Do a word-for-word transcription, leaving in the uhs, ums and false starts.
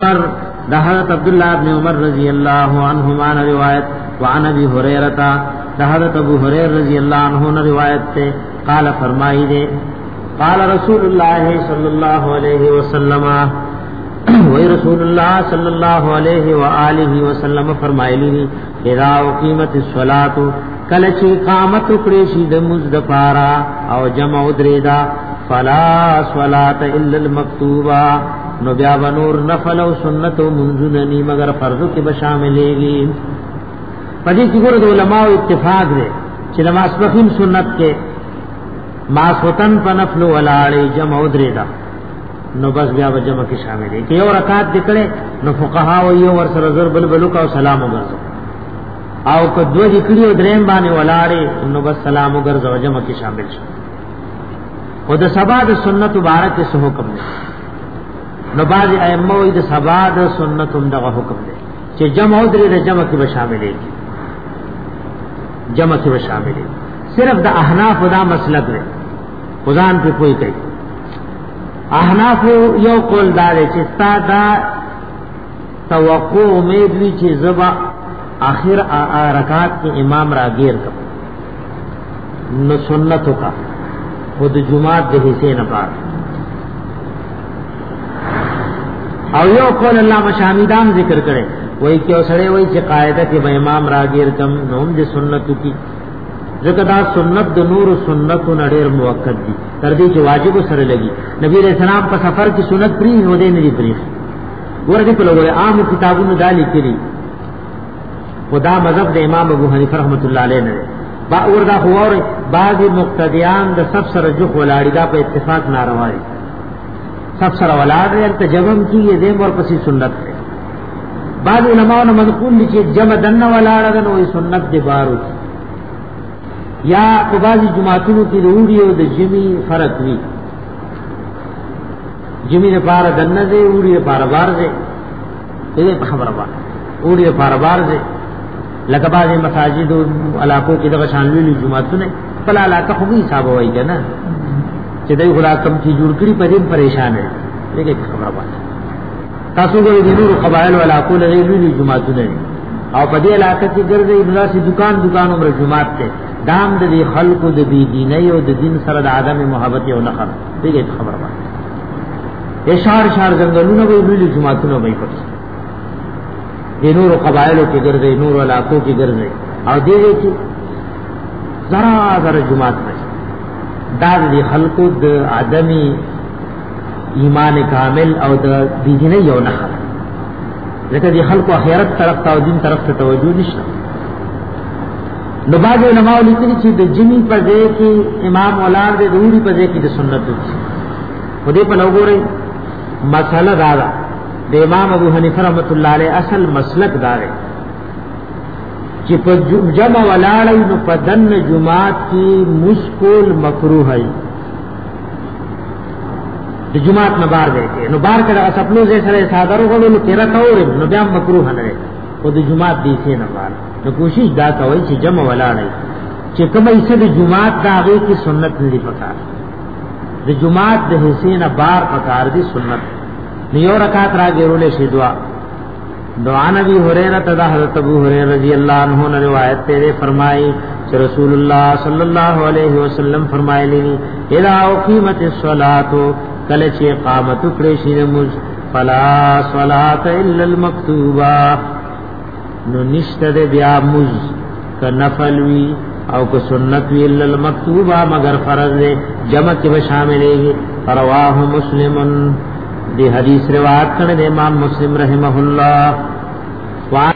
ده حضرت عبداللہ ابن عمر رضی اللہ عنہما نے روایت وعن ابی ہریرہ ده حضرت ابو ہریرہ رضی اللہ عنہ نے روایت سے قال فرمائی دے قال رسول اللہ صلی اللہ علیہ وسلم وی رسول اللہ صلی اللہ علیہ وآلہ وسلم فرمائی لی اذا اقیمت الصلاۃ کل چی قامت کریشی د مزد پارا او جمع دریدا فلا صلاۃ الا المکتوبہ نو بیا ونور نفل او سنت او منذنی مگر فرض کې بشاملې گی پدې کې ګور د علماء اتفاق دی چې نماز پخیم سنت کې ماسوتن په نفل ولاړې جمع او درېدا نو بس بیا به جمع کې شاملې کې یو رکعت دکړي نو فقها او یو ور سره ضرب البلوک او سلام وګرځو او کو دوه دکړي او درېم باندې ولاړې نو بس سلام وګرځو جمع کې شامل شي او د سبا د سنت مبارک څه حکم دی نو باز ائمه وې د سبا د سنت هم دغه حکم دی چې جمع او درې د جمع کې به شاملې جمع کې به شاملې صرف د احناف دا مسلک دی خدان په کوئی کوي احناف یو قول دار چې ساده توقع امید وی چې زبا اخر رکعات کې امام راګیر کړ نو سنتو کا خود جمعات د حصے نه پات او یو قول الله مشاهدان ذکر کړي وای کیو سره وای چې قاعده کې به امام راګیر کم نوم د سنتو کی ځکه دا سنت د نور سنت نړیر موقت دي تر دې چې واجب سره لګي نبی رسول الله په سفر کې سنت پری هو دې نه دي پری ورته په لګوي عام کتابونو دالي کړي خدا مذهب د امام ابو حنیفه رحمۃ اللہ علیہ نه با وردا هو اور بعض مقتدیان د سب سره جو ولاړی دا په اتفاق ناروا دي سب سره ولاد ته جمع کی یہ دیم اور پسی سنت ہے بعض علماء نے منقول دي چې جمع دنه ولاړه نو سنت دی بارو یا په بعضی جمعاتونو کې وروړي او د جمی فرق وی جمی لپاره دنه دی وروړي لپاره بار دی دې په خبره وایي وروړي لپاره بار دی لکه بعضی مساجد او علاقو کې دغه شانوي جمعاتونه په علاقه خو به حساب وایي کنه چې دوی خدا کم کی جوړ کړی په دې پریشان دي دغه خبره وایي تاسو ګورئ د نور قبایل او علاقو له لوی جمعاتونه او په دې علاقه کې ګرځي بلاسي دکان دکان عمر جمعات ته دام د دې خلقو د بی دیني او د دین سره د عدم محبت او نخر دغه خبره وایي اشار اشار ځنګلونه به لوی جمعاتونه وایي پټ د نور قبایلو کې ګرځي نور علاقو کې ګرځي او دې کې زرا زرا جمعات نه دا د خلقو د عدمي ایمان کامل او د دیني یو نه خبره لکه د خلقو اخرت طرف ته او دین طرف ته توجه نشته نو باج علماء لیکلي چې د جمی په ځای کې امام اولاد د روړي په ځای کې د سنت دي خو دې په لوګوري مسله دا ده د امام ابو حنیفه رحمۃ اللہ علیہ اصل مسلک دا دی چې په جمع ولاړی نو په دن جمعات کې مشکل مکروه ہے د جمعات نه بار دی نو بار کړه خپل ځای سره صادر غوړو نو تیرا تور نو بیا مکروه نه دی او د جمعات دی څخه نه بار نو کوشش دا کوي چې جمع ولاړی چې کومه یې د جمعات دا هغه کې سنت نه دی پکار د جمعات د حسین بار پکار دی سنت نیو رکعت راګرولې شي دعا دعا نبی ہریرہ تدا حضرت ابو ہریرہ رضی اللہ عنہ نے روایت تے فرمائی کہ رسول اللہ صلی اللہ علیہ وسلم فرمائے لی اذا اقیمت الصلاۃ کل چ اقامت کړي شي نماز فلا صلاۃ الا المکتوبہ نو نشته بیا مز ک نفل وی او ک سنت وی الا المکتوبہ مگر فرض جمع کې شامل ہے رواه مسلم دی حدیث روایت کرنے امام مسلم رحمہ اللہ